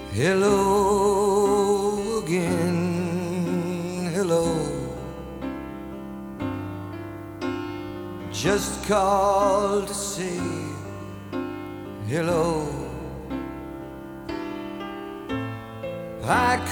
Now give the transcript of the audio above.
Hello again, hello. Just called to say hello. I